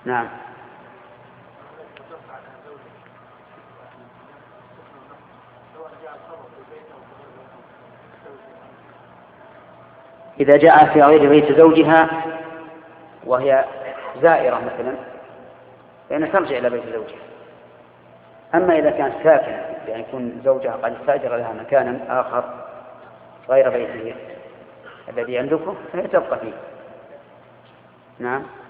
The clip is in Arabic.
نعم. إذا جاء في غير بيت زوجها وهي زائرة مثلا فإنها ترجع إلى بيت زوجها. أما إذا كانت ساكنة يعني يكون زوجها قد استأجر لها مكانا آخر غير بيته الذي عندكم فهي تبقى فيه. نعم.